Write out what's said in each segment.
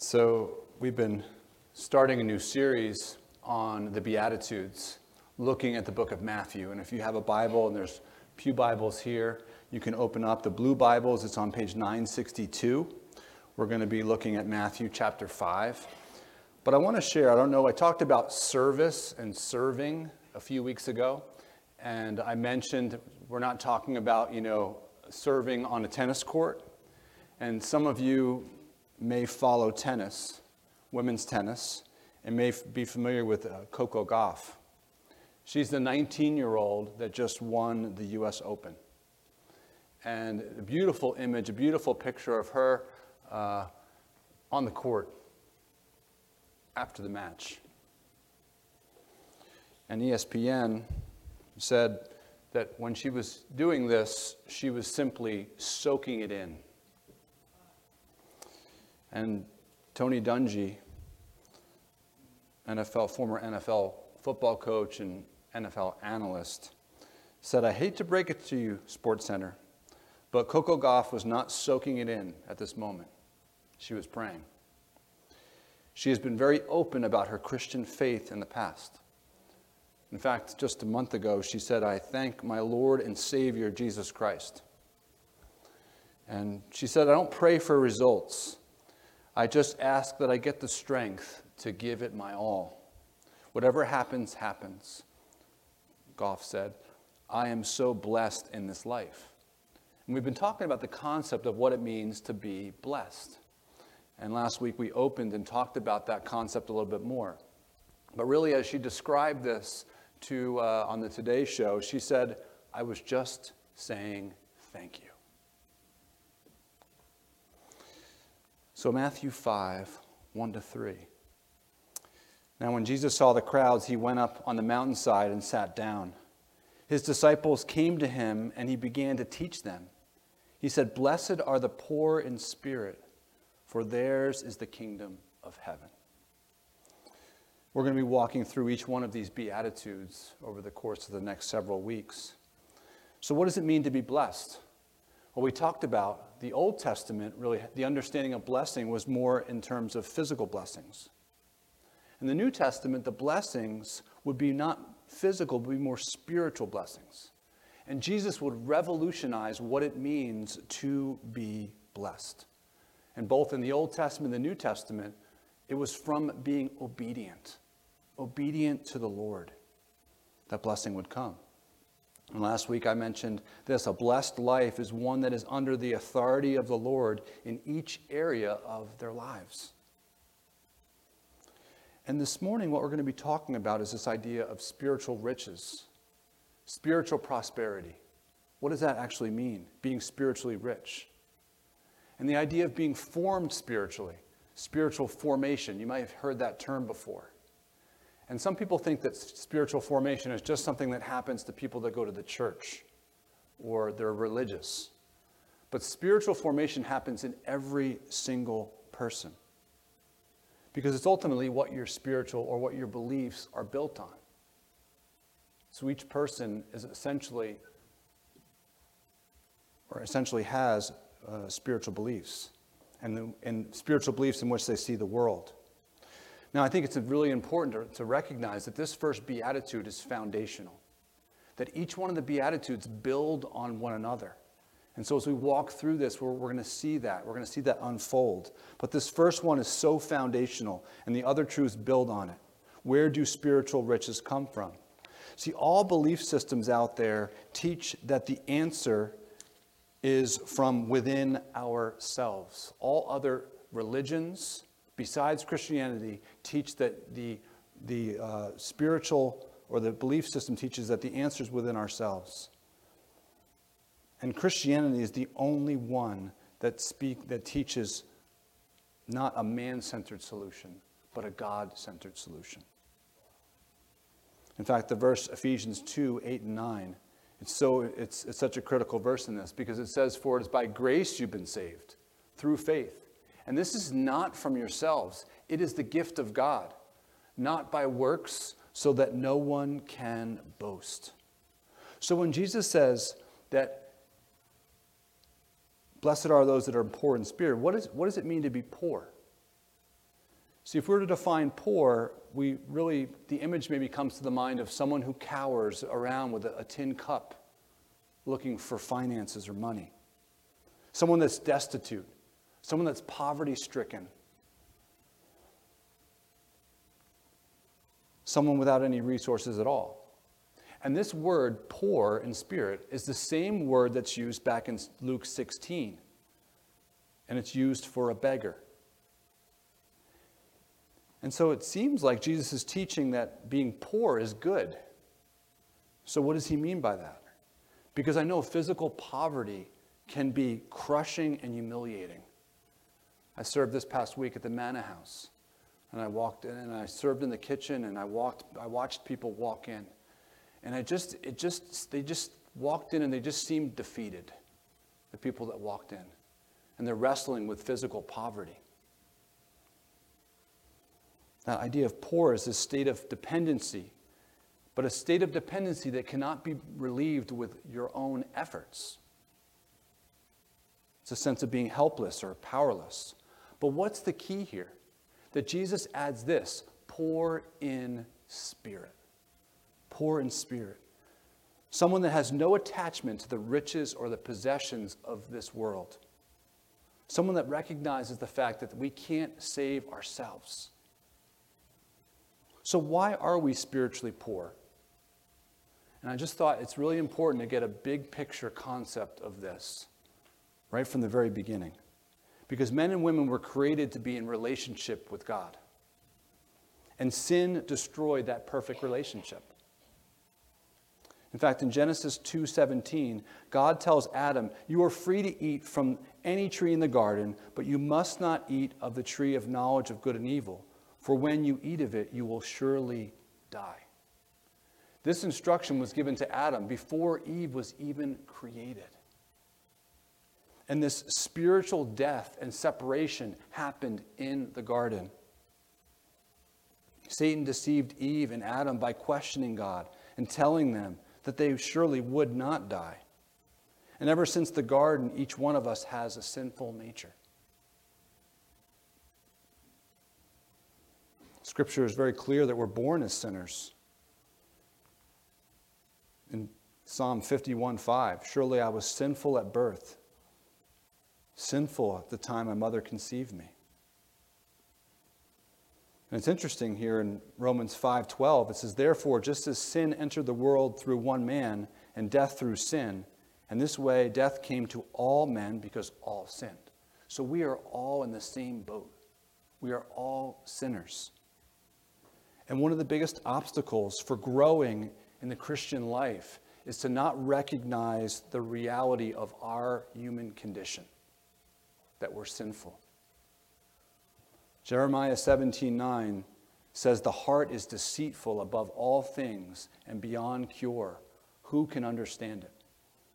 So we've been starting a new series on the Beatitudes, looking at the book of Matthew. And if you have a Bible, and there's pew Bibles here, you can open up the blue Bibles. It's on page 962. We're going to be looking at Matthew chapter 5. But I want to share, I talked about service and serving a few weeks ago. And I mentioned we're not talking about, serving on a tennis court. And some of you may follow tennis, women's tennis, and may be familiar with Coco Gauff. She's the 19-year-old that just won the U.S. Open. And a beautiful image, a beautiful picture of her on the court after the match. And ESPN said that when she was doing this, she was simply soaking it in. And Tony Dungy, former NFL football coach and NFL analyst, said, "I hate to break it to you, SportsCenter, but Coco Gauff was not soaking it in at this moment. She was praying. She has been very open about her Christian faith in the past. In fact, just a month ago, she said, 'I thank my Lord and Savior, Jesus Christ.' And she said, 'I don't pray for results. I just ask that I get the strength to give it my all. Whatever happens, happens.' Gauff said, 'I am so blessed in this life.'" And we've been talking about the concept of what it means to be blessed. And last week we opened and talked about that concept a little bit more. But really, as she described this on the Today Show, she said, "I was just saying thank you." So Matthew 5, 1-3. "Now when Jesus saw the crowds, he went up on the mountainside and sat down. His disciples came to him, and he began to teach them. He said, 'Blessed are the poor in spirit, for theirs is the kingdom of heaven.'" We're going to be walking through each one of these Beatitudes over the course of the next several weeks. So what does it mean to be blessed? Well, we talked about the Old Testament, really, the understanding of blessing was more in terms of physical blessings. In the New Testament, the blessings would be not physical, but be more spiritual blessings. And Jesus would revolutionize what it means to be blessed. And both in the Old Testament and the New Testament, it was from being obedient to the Lord, that blessing would come. And last week I mentioned this: a blessed life is one that is under the authority of the Lord in each area of their lives. And this morning what we're going to be talking about is this idea of spiritual riches, spiritual prosperity. What does that actually mean, being spiritually rich? And the idea of being formed spiritually, spiritual formation. You might have heard that term before. And some people think that spiritual formation is just something that happens to people that go to the church or they're religious. But spiritual formation happens in every single person, because it's ultimately what your spiritual or what your beliefs are built on. So each person is essentially has spiritual beliefs and spiritual beliefs in which they see the world. Now, I think it's really important to recognize that this first beatitude is foundational, that each one of the beatitudes build on one another. And so as we walk through this, we're going to see that. We're going to see that unfold. But this first one is so foundational, and the other truths build on it. Where do spiritual riches come from? See, all belief systems out there teach that the answer is from within ourselves. All other religions, besides Christianity, teach that the spiritual or the belief system teaches that the answer is within ourselves. And Christianity is the only one that teaches not a man-centered solution, but a God-centered solution. In fact, the verse Ephesians 2, 8 and 9, it's such a critical verse in this, because it says, "For it is by grace you've been saved, through faith. And this is not from yourselves. It is the gift of God, not by works, so that no one can boast." So when Jesus says that blessed are those that are poor in spirit, what does it mean to be poor? See, if we were to define poor, the image maybe comes to the mind of someone who cowers around with a tin cup looking for finances or money. Someone that's destitute. Someone that's poverty-stricken. Someone without any resources at all. And this word, poor in spirit, is the same word that's used back in Luke 16. And it's used for a beggar. And so it seems like Jesus is teaching that being poor is good. So what does he mean by that? Because I know physical poverty can be crushing and humiliating. I served this past week at the Manna House. And I walked in and I served in the kitchen and I watched people walk in. And they just walked in and they just seemed defeated, the people that walked in. And they're wrestling with physical poverty. That idea of poor is a state of dependency, but a state of dependency that cannot be relieved with your own efforts. It's a sense of being helpless or powerless. But what's the key here? That Jesus adds this, poor in spirit. Poor in spirit. Someone that has no attachment to the riches or the possessions of this world. Someone that recognizes the fact that we can't save ourselves. So why are we spiritually poor? And I just thought it's really important to get a big picture concept of this right from the very beginning. Because men and women were created to be in relationship with God. And sin destroyed that perfect relationship. In fact, in Genesis 2:17, God tells Adam, "You are free to eat from any tree in the garden, but you must not eat of the tree of knowledge of good and evil. For when you eat of it, you will surely die." This instruction was given to Adam before Eve was even created. And this spiritual death and separation happened in the garden. Satan deceived Eve and Adam by questioning God and telling them that they surely would not die. And ever since the garden, each one of us has a sinful nature. Scripture is very clear that we're born as sinners. In Psalm 51:5, "Surely I was sinful at birth, sinful at the time my mother conceived me." And it's interesting here in Romans 5:12, it says, "Therefore, just as sin entered the world through one man, and death through sin, and this way death came to all men because all sinned." So we are all in the same boat. We are all sinners. And one of the biggest obstacles for growing in the Christian life is to not recognize the reality of our human condition, that we're sinful. Jeremiah 17:9 says, "The heart is deceitful above all things and beyond cure. Who can understand it?"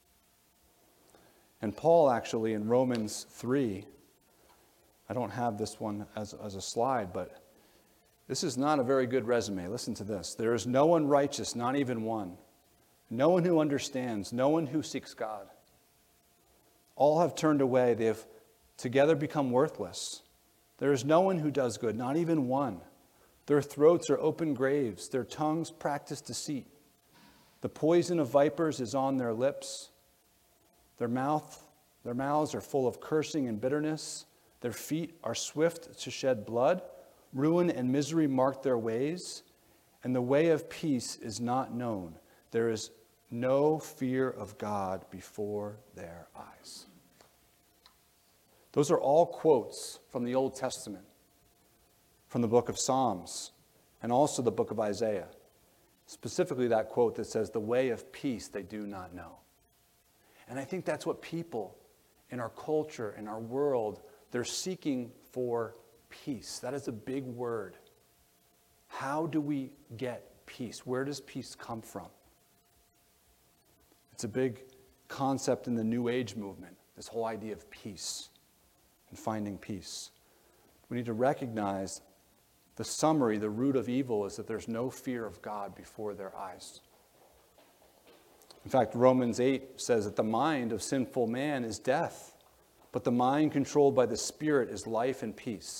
And Paul actually in Romans 3, I don't have this one as a slide, but this is not a very good resume. Listen to this. "There is no one righteous, not even one. No one who understands, no one who seeks God. All have turned away. They have together become worthless. There is no one who does good, not even one. Their throats are open graves. Their tongues practice deceit. The poison of vipers is on their lips. Their mouths are full of cursing and bitterness. Their feet are swift to shed blood. Ruin and misery mark their ways, and the way of peace is not known. There is no fear of God before their eyes." Those are all quotes from the Old Testament, from the book of Psalms, and also the book of Isaiah. Specifically that quote that says, "The way of peace they do not know." And I think that's what people in our culture, in our world, they're seeking for peace. That is a big word. How do we get peace? Where does peace come from? It's a big concept in the New Age movement, this whole idea of peace and finding peace. We need to recognize the summary, the root of evil is that there's no fear of God before their eyes. In fact, Romans 8 says that the mind of sinful man is death, but the mind controlled by the Spirit is life and peace.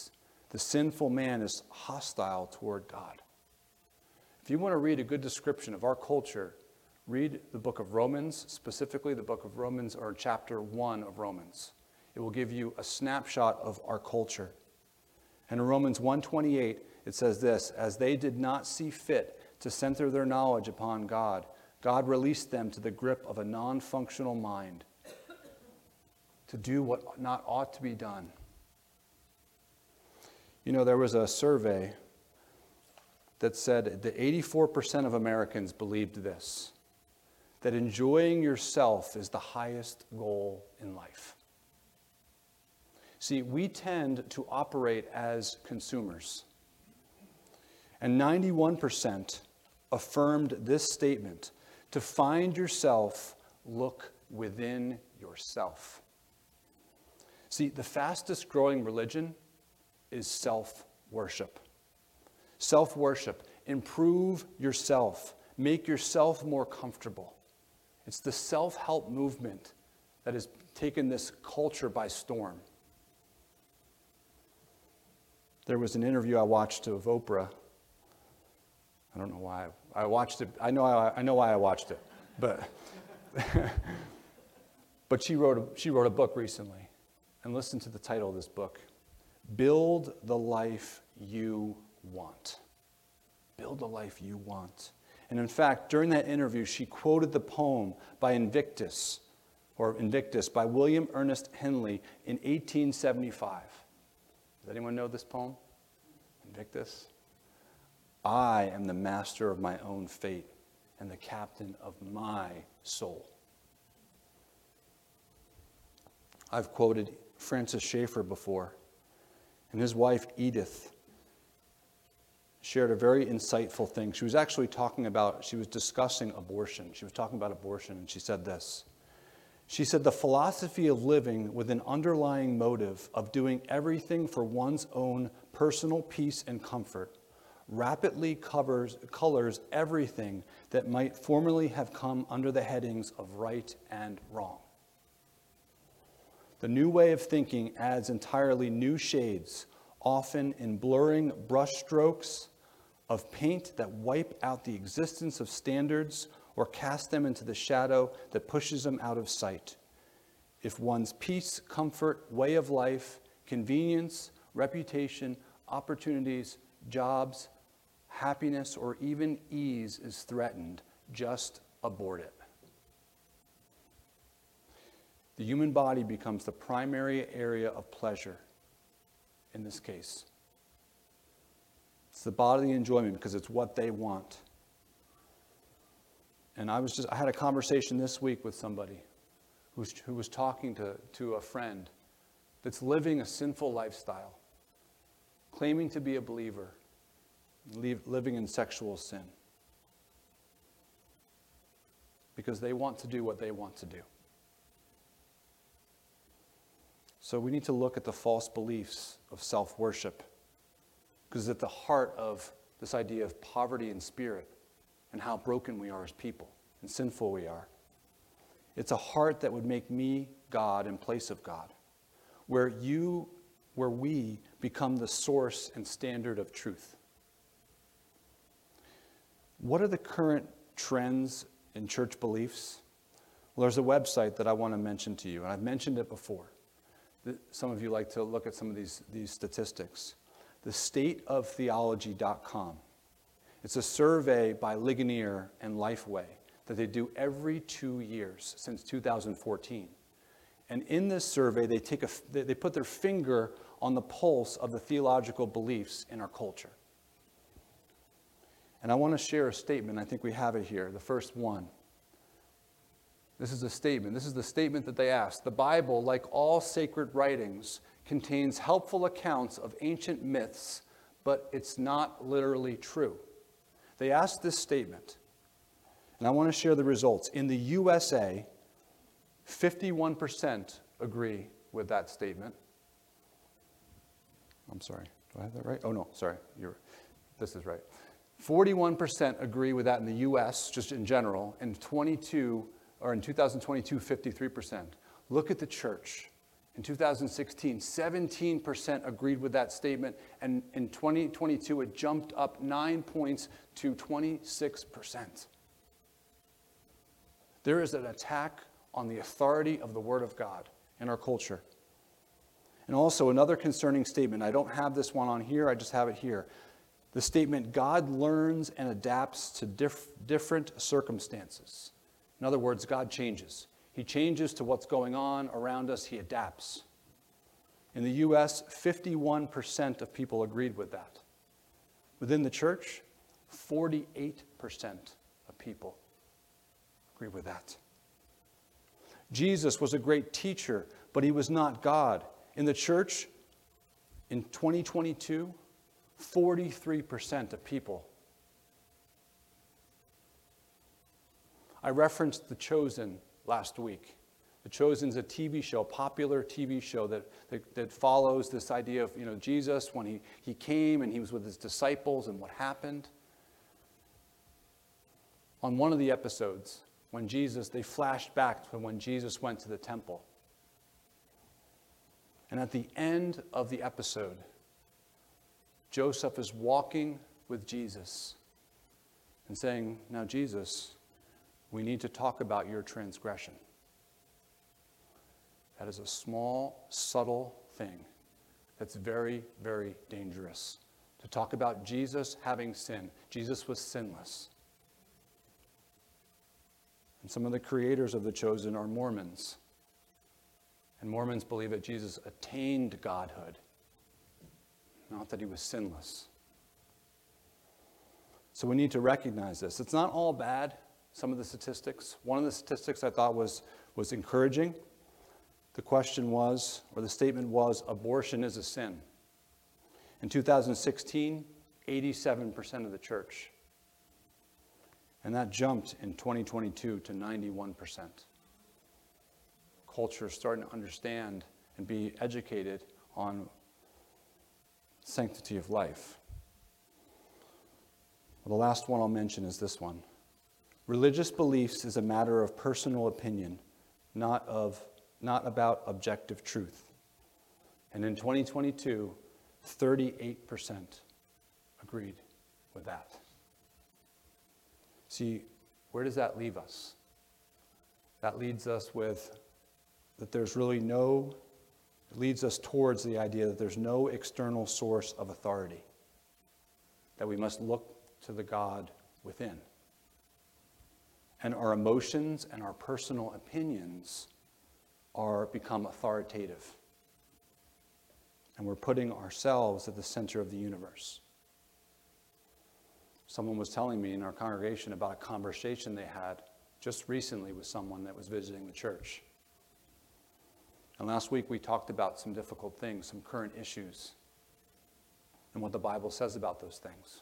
The sinful man is hostile toward God. If you want to read a good description of our culture, read the book of Romans, specifically the book of Romans, or chapter 1 of Romans. It will give you a snapshot of our culture. And in Romans 1:28, it says this, "As they did not see fit to center their knowledge upon God, God released them to the grip of a non-functional mind to do what not ought to be done." You know, there was a survey that said that 84% of Americans believed this, that enjoying yourself is the highest goal in life. See, we tend to operate as consumers. And 91% affirmed this statement: to find yourself, look within yourself. See, the fastest growing religion is self-worship. Self-worship. Improve yourself. Make yourself more comfortable. It's the self-help movement that has taken this culture by storm. There was an interview I watched of Oprah. I don't know why I watched it. I know why I watched it, but but she wrote a book recently, and listen to the title of this book: "Build the Life You Want." Build the life you want. And in fact, during that interview, she quoted the poem by Invictus by William Ernest Henley in 1875. Does anyone know this poem? Invictus. "I am the master of my own fate and the captain of my soul." I've quoted Francis Schaeffer before, and his wife Edith shared a very insightful thing. She was discussing abortion. She was talking about abortion, and she said this. She said, "The philosophy of living with an underlying motive of doing everything for one's own personal peace and comfort rapidly colors everything that might formerly have come under the headings of right and wrong. The new way of thinking adds entirely new shades, often in blurring brushstrokes of paint that wipe out the existence of standards or cast them into the shadow that pushes them out of sight. If one's peace, comfort, way of life, convenience, reputation, opportunities, jobs, happiness, or even ease is threatened, just abort it." The human body becomes the primary area of pleasure in this case. It's the bodily enjoyment because it's what they want. And I had a conversation this week with somebody who was talking to a friend that's living a sinful lifestyle, claiming to be a believer, living in sexual sin, because they want to do what they want to do. So we need to look at the false beliefs of self-worship, because it's at the heart of this idea of poverty in spirit and how broken we are as people and sinful we are. It's a heart that would make me God in place of God, where we become the source and standard of truth. What are the current trends in church beliefs? Well, there's a website that I want to mention to you, and I've mentioned it before. Some of you like to look at some of these statistics. The stateoftheology.com. It's a survey by Ligonier and Lifeway that they do every 2 years since 2014. And in this survey, they put their finger on the pulse of the theological beliefs in our culture. And I want to share a statement. I think we have it here, the first one. This is a statement. This is the statement that they asked. "The Bible, like all sacred writings, contains helpful accounts of ancient myths, but it's not literally true." They asked this statement, and I want to share the results. In the USA, 51% agree with that statement. I'm sorry, do I have that right? Oh no, sorry, this is right. 41% agree with that in the US, just in general, and in 2022, 53%. Look at the church In 2016, 17% agreed with that statement, and in 2022, it jumped up 9 points to 26%. There is an attack on the authority of the Word of God in our culture. And also another concerning statement, I don't have this one on here, I just have it here. The statement, God learns and adapts to different circumstances. In other words, God changes. He changes to what's going on around us. He adapts. In the U.S., 51% of people agreed with that. Within the church, 48% of people agree with that. Jesus was a great teacher, but he was not God. In the church, in 2022, 43% of people. I referenced The Chosen last week. The Chosen is a TV show, popular TV show that follows this idea of, Jesus when he came and he was with his disciples and what happened. On one of the episodes, they flashed back to when Jesus went to the temple. And at the end of the episode, Joseph is walking with Jesus and saying, "Now, Jesus, we need to talk about your transgression." That is a small, subtle thing that's very, very dangerous. To talk about Jesus having sin. Jesus was sinless. And some of the creators of The Chosen are Mormons. And Mormons believe that Jesus attained godhood, not that he was sinless. So we need to recognize this. It's not all bad, some of the statistics. One of the statistics I thought was encouraging. The question was, or the statement was, abortion is a sin. In 2016, 87% of the church. And that jumped in 2022 to 91%. Culture is starting to understand and be educated on sanctity of life. Well, the last one I'll mention is this one. Religious beliefs is a matter of personal opinion, not about objective truth. And in 2022, 38% agreed with that. See, where does that leave us? That leads us leads us towards the idea that there's no external source of authority, that we must look to the God within. And our emotions and our personal opinions become authoritative. And we're putting ourselves at the center of the universe. Someone was telling me in our congregation about a conversation they had just recently with someone that was visiting the church. And last week we talked about some difficult things, some current issues, and what the Bible says about those things.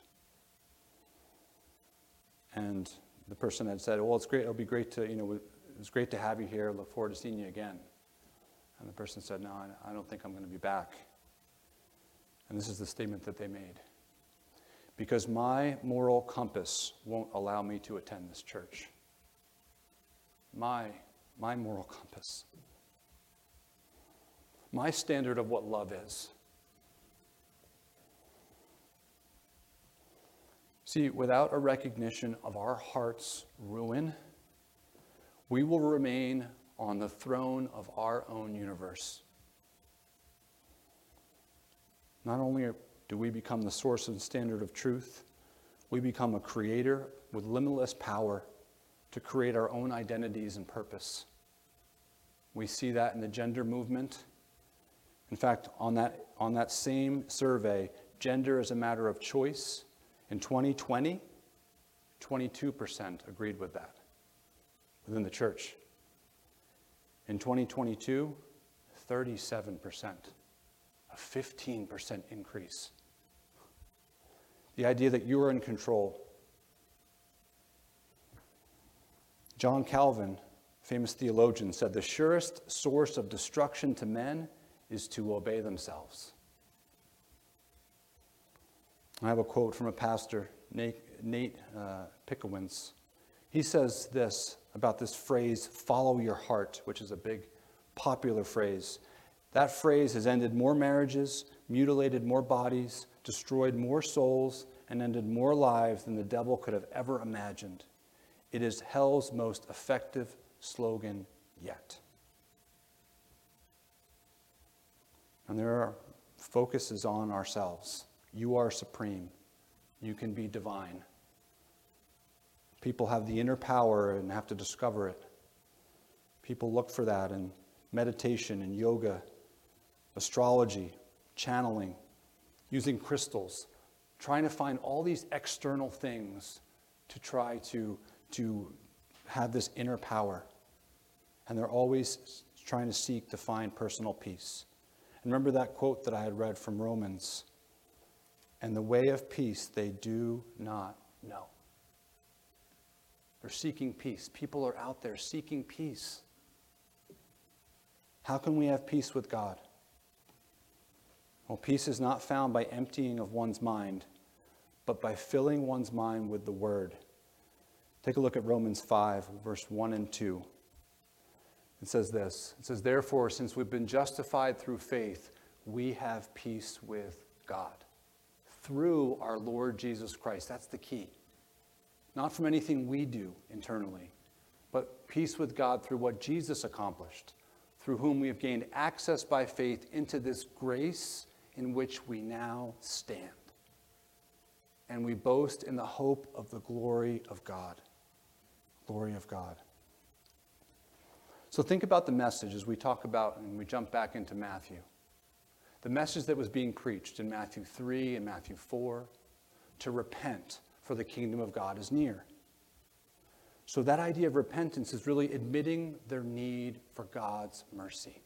And the person had said, "Well, it's great. It'll be great to, it's great to have you here. Look forward to seeing you again." And the person said, "No, I don't think I'm going to be back." And this is the statement that they made. "Because my moral compass won't allow me to attend this church." My moral compass. My standard of what love is. See, without a recognition of our heart's ruin, we will remain on the throne of our own universe. Not only do we become the source and standard of truth, we become a creator with limitless power to create our own identities and purpose. We see that in the gender movement. In fact, on that same survey, gender is a matter of choice. In 2020, 22% agreed with that within the church. In 2022, 37%, a 15% increase. The idea that you are in control. John Calvin, famous theologian, said the surest source of destruction to men is to obey themselves. I have a quote from a pastor, Nate Pickowins. He says this about this phrase, "follow your heart," which is a big popular phrase, That phrase has ended more marriages, mutilated more bodies, destroyed more souls, and ended more lives than the devil could have ever imagined. It is hell's most effective slogan yet. And there are focuses on ourselves. You are supreme. You can be divine. People have the inner power and have to discover it. People look for that in meditation and yoga, astrology, channeling, using crystals, trying to find all these external things to try to have this inner power. And they're always trying to seek to find personal peace. And remember that quote that I had read from Romans, "And the way of peace they do not know." They're seeking peace. People are out there seeking peace. How can we have peace with God? Well, peace is not found by emptying of one's mind, but by filling one's mind with the Word. Take a look at Romans 5, verse 1 and 2. It says this. It says, "Therefore, since we've been justified through faith, we have peace with God through our Lord Jesus Christ." That's the key. Not from anything we do internally, but peace with God through what Jesus accomplished, through whom we have gained access by faith into this grace in which we now stand. And we boast in the hope of the glory of God. Glory of God. So think about the message as we talk about and we jump back into Matthew. The message that was being preached in Matthew 3 and Matthew 4, to repent, for the kingdom of God is near. So that idea of repentance is really admitting their need for God's mercy.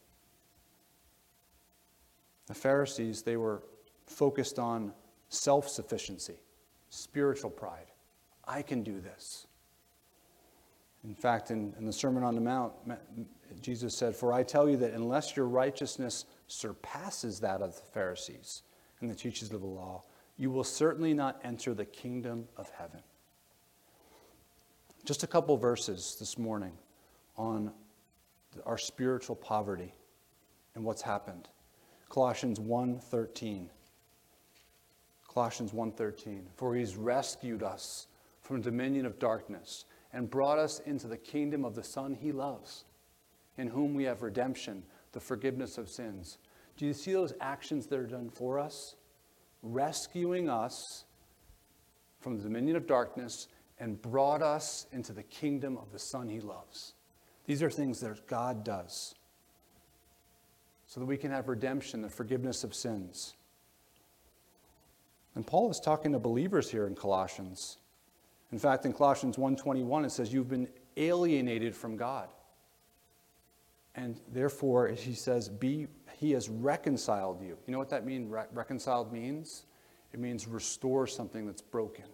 The Pharisees, they were focused on self-sufficiency, spiritual pride. I can do this. In fact, in the Sermon on the Mount, Jesus said, "For I tell you that unless your righteousness surpasses that of the Pharisees and the teachers of the law, you will certainly not enter the kingdom of heaven." Just a couple verses this morning on our spiritual poverty and what's happened. Colossians 1:13. Colossians 1:13. "For he's rescued us from the dominion of darkness and brought us into the kingdom of the Son he loves, in whom we have redemption, the forgiveness of sins." Do you see those actions that are done for us? Rescuing us from the dominion of darkness and brought us into the kingdom of the Son he loves. These are things that God does so that we can have redemption, the forgiveness of sins. And Paul is talking to believers here in Colossians. In fact, in Colossians 1:21, it says, "You've been alienated from God. And therefore," he says, "He has reconciled you." You know what that means? Reconciled means? It means restore something that's broken.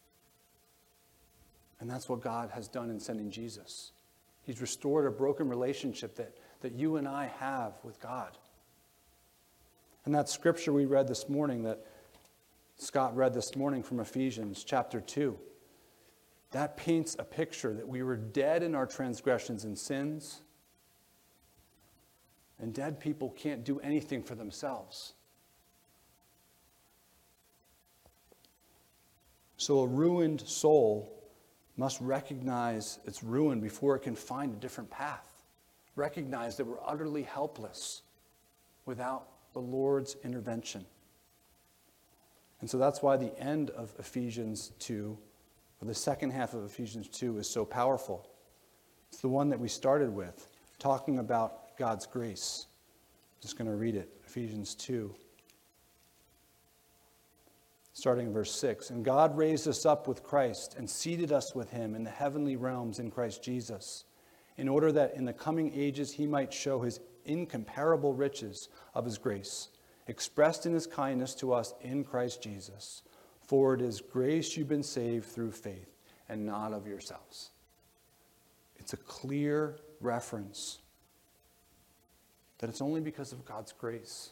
And that's what God has done in sending Jesus. He's restored a broken relationship that you and I have with God. And that scripture we read this morning, that Scott read this morning from Ephesians chapter 2, that paints a picture that we were dead in our transgressions and sins. And dead people can't do anything for themselves. So a ruined soul must recognize its ruin before it can find a different path. Recognize that we're utterly helpless without the Lord's intervention. And so that's why the end of Ephesians 2, or the second half of Ephesians 2, is so powerful. It's the one that we started with, talking about God's grace. I'm just going to read it. Ephesians 2, starting in verse 6. "And God raised us up with Christ and seated us with him in the heavenly realms in Christ Jesus, in order that in the coming ages he might show his incomparable riches of his grace, expressed in his kindness to us in Christ Jesus. For it is grace you've been saved through faith, and not of yourselves." It's a clear reference that it's only because of God's grace.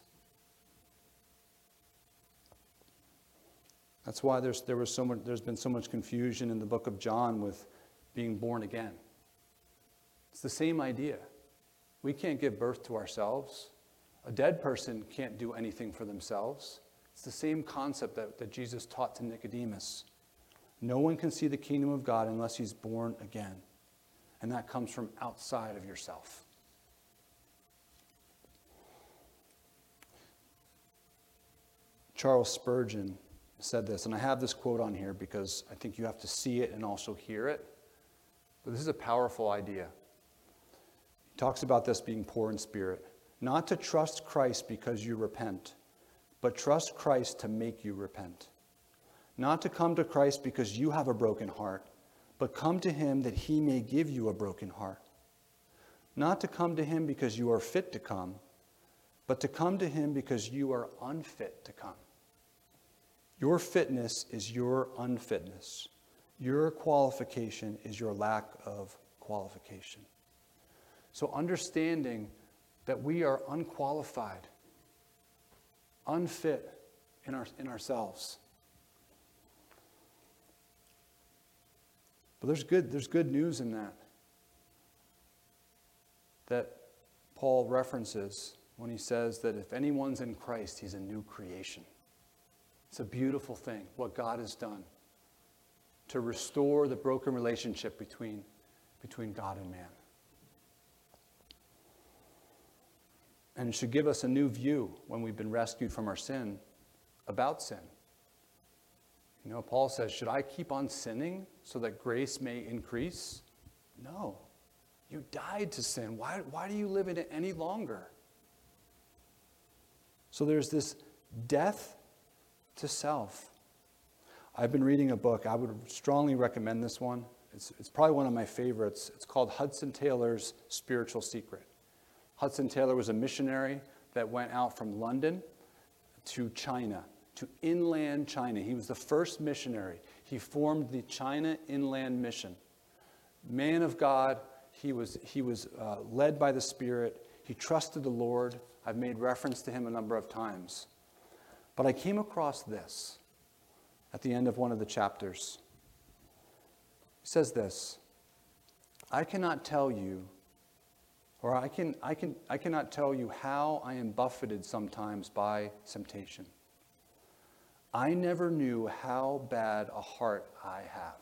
That's why there's been so much confusion in the book of John with being born again. It's the same idea. We can't give birth to ourselves. A dead person can't do anything for themselves. It's the same concept that Jesus taught to Nicodemus. No one can see the kingdom of God unless he's born again. And that comes from outside of yourself. Charles Spurgeon said this, and I have this quote on here because I think you have to see it and also hear it. But this is a powerful idea. He talks about this being poor in spirit. Not to trust Christ because you repent, but trust Christ to make you repent. Not to come to Christ because you have a broken heart, but come to him that he may give you a broken heart. Not to come to him because you are fit to come, but to come to him because you are unfit to come. Your fitness is your unfitness. Your qualification is your lack of qualification. So understanding that we are unqualified, unfit in ourselves. But there's good news in that Paul references when he says that if anyone's in Christ, he's a new creation. It's a beautiful thing, what God has done to restore the broken relationship between God and man. And it should give us a new view when we've been rescued from our sin about sin. You know, Paul says, should I keep on sinning so that grace may increase? No. You died to sin. Why do you live in it any longer? So there's this death to self. I've been reading a book. I would strongly recommend this one. It's probably one of my favorites. It's called Hudson Taylor's Spiritual Secret. Hudson Taylor was a missionary that went out from London to China, to inland China. He was the first missionary. He formed the China Inland Mission. Man of God, he was led by the Spirit. He trusted the Lord. I've made reference to him a number of times. But I came across this at the end of one of the chapters. He says this, I cannot tell you, or I cannot tell you how I am buffeted sometimes by temptation. I never knew how bad a heart I have.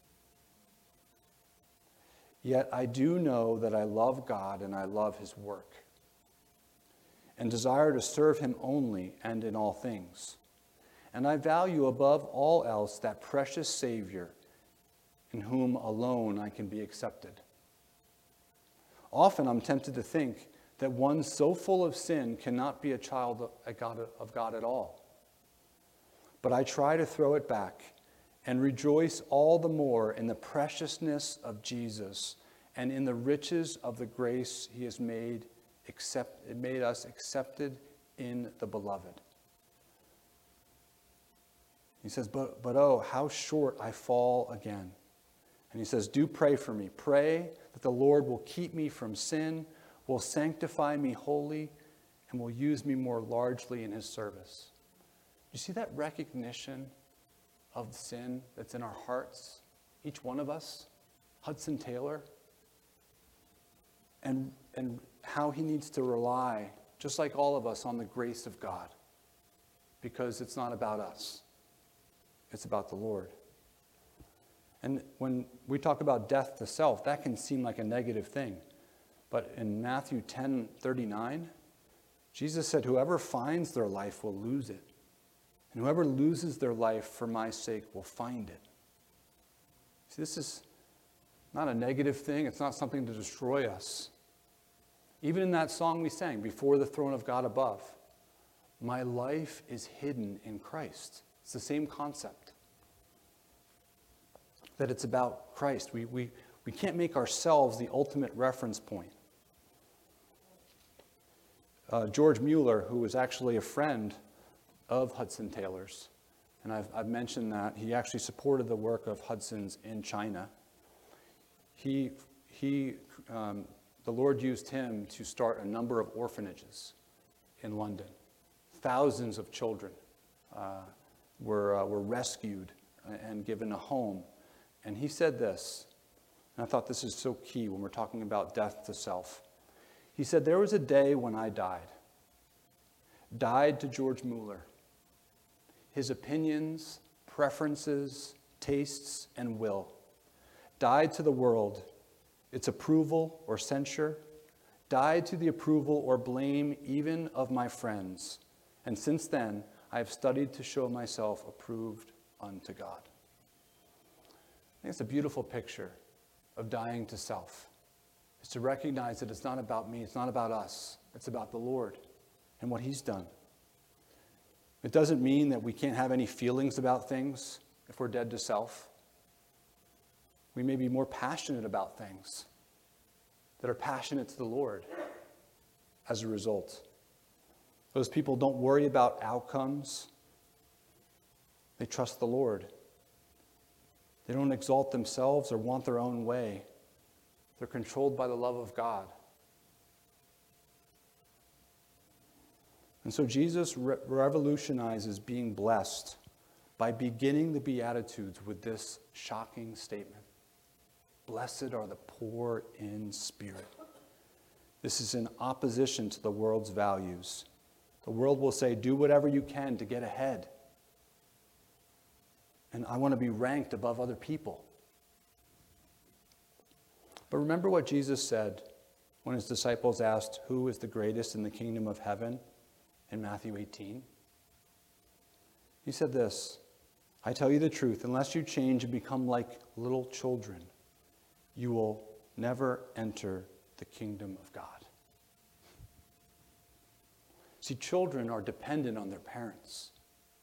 Yet I do know that I love God and I love his work, and desire to serve him only and in all things. And I value above all else that precious Savior in whom alone I can be accepted. Often I'm tempted to think that one so full of sin cannot be a child of God at all. But I try to throw it back and rejoice all the more in the preciousness of Jesus and in the riches of the grace he has made us accepted in the beloved. He says, but oh, how short I fall again. And he says, do pray for me. Pray that the Lord will keep me from sin, will sanctify me wholly, and will use me more largely in his service. You see that recognition of sin that's in our hearts? Each one of us, Hudson Taylor, and how he needs to rely, just like all of us, on the grace of God. Because it's not about us. It's about the Lord. And when we talk about death to self, that can seem like a negative thing. But in Matthew 10:39, Jesus said, whoever finds their life will lose it. And whoever loses their life for my sake will find it. See, this is not a negative thing. It's not something to destroy us. Even in that song we sang, Before the Throne of God Above, my life is hidden in Christ. It's the same concept. That it's about Christ. We can't make ourselves the ultimate reference point. George Mueller, who was actually a friend of Hudson Taylor's, and I've mentioned that he actually supported the work of Hudson's in China. The Lord used him to start a number of orphanages in London. Thousands of children were rescued and given a home. And he said this, and I thought this is so key when we're talking about death to self. He said, there was a day when I died, died to George Mueller. His opinions, preferences, tastes, and will died to the world, its approval or censure, died to the approval or blame even of my friends. And since then, I have studied to show myself approved unto God. I think it's a beautiful picture of dying to self. It's to recognize that it's not about me, it's not about us, it's about the Lord and what He's done. It doesn't mean that we can't have any feelings about things if we're dead to self. We may be more passionate about things that are passionate to the Lord as a result. Those people don't worry about outcomes. They trust the Lord. They don't exalt themselves or want their own way. They're controlled by the love of God. And so Jesus revolutionizes being blessed by beginning the Beatitudes with this shocking statement. Blessed are the poor in spirit. This is in opposition to the world's values. The world will say, do whatever you can to get ahead. And I want to be ranked above other people. But remember what Jesus said when his disciples asked, who is the greatest in the kingdom of heaven in Matthew 18? He said this, I tell you the truth, unless you change and become like little children, you will never enter the kingdom of God. See, children are dependent on their parents.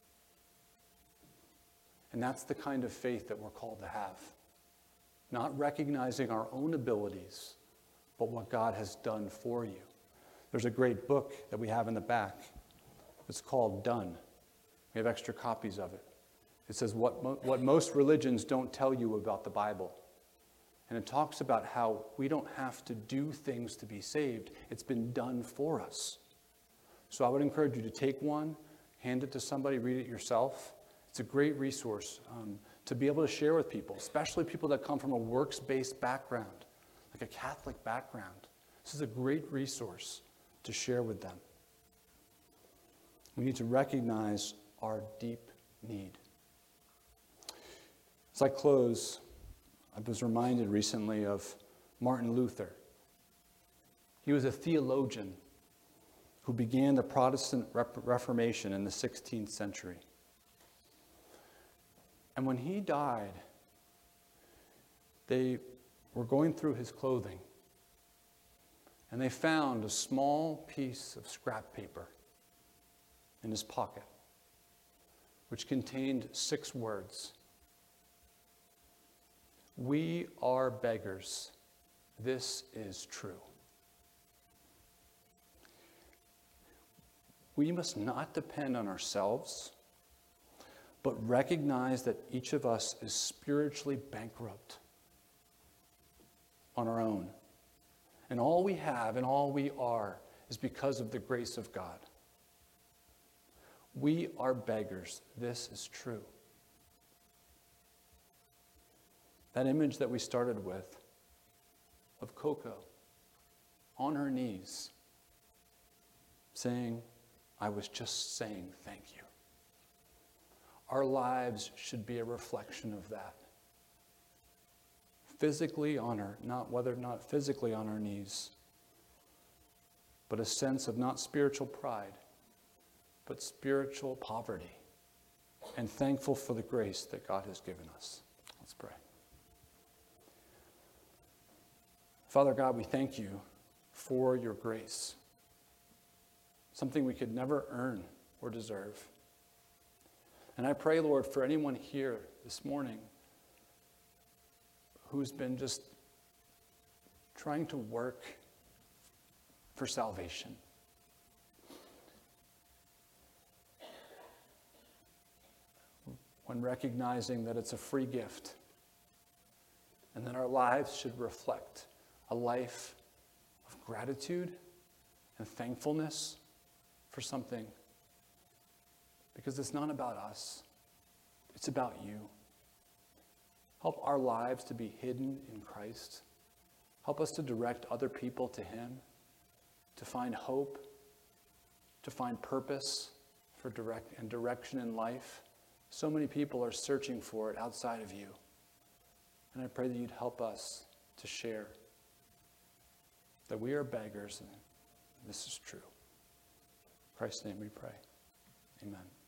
And that's the kind of faith that we're called to have. Not recognizing our own abilities, but what God has done for you. There's a great book that we have in the back. It's called Done. We have extra copies of it. It says what most religions don't tell you about the Bible. And it talks about how we don't have to do things to be saved. It's been done for us. So I would encourage you to take one, hand it to somebody, read it yourself. It's a great resource to be able to share with people, especially people that come from a works-based background, like a Catholic background. This is a great resource to share with them. We need to recognize our deep need. As I close, I was reminded recently of Martin Luther. He was a theologian who began the Protestant Reformation in the 16th century. And when he died, they were going through his clothing, and they found a small piece of scrap paper in his pocket, which contained 6 words. We are beggars. This is true. We must not depend on ourselves, but recognize that each of us is spiritually bankrupt on our own. And all we have and all we are is because of the grace of God. We are beggars. This is true. That image that we started with of Coco on her knees saying, I was just saying thank you. Our lives should be a reflection of that. Physically on our, not physically on our knees, but a sense of not spiritual pride, but spiritual poverty, and thankful for the grace that God has given us. Let's pray. Father God, we thank you for your grace, something we could never earn or deserve. And I pray, Lord, for anyone here this morning who's been just trying to work for salvation. When recognizing that it's a free gift and that our lives should reflect a life of gratitude and thankfulness for something. Because it's not about us. It's about you. Help our lives to be hidden in Christ. Help us to direct other people to Him, to find hope, to find purpose for direction in life. So many people are searching for it outside of you. And I pray that you'd help us to share that we are beggars and this is true. In Christ's name we pray. Amen.